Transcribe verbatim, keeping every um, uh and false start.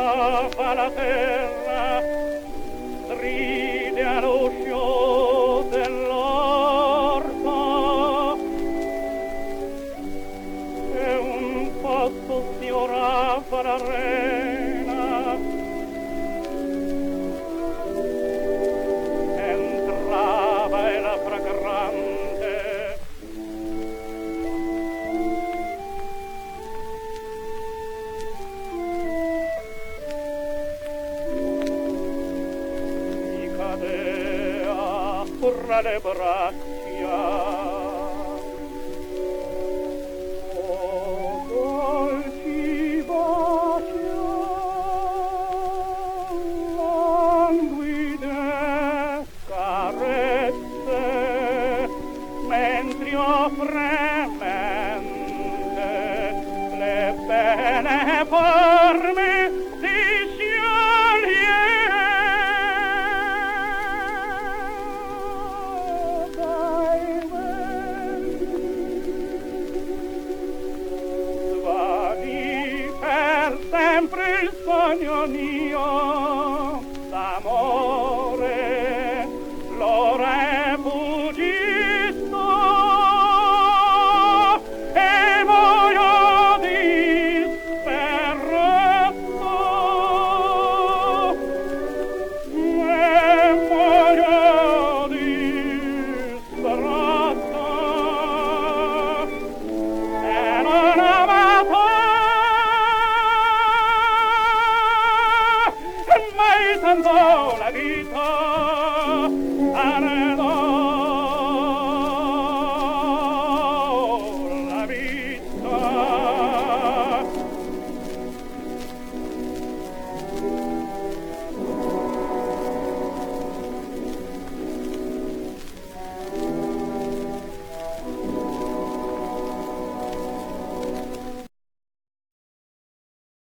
trova la terra, stride all'uscio dell'orto, e un posto sfiorava l'arena, entrava e la fragrante mi cadea fra le braccia. Fremente le bene forme si scioglie dai venti, svani per sempre il sogno mio d'amore.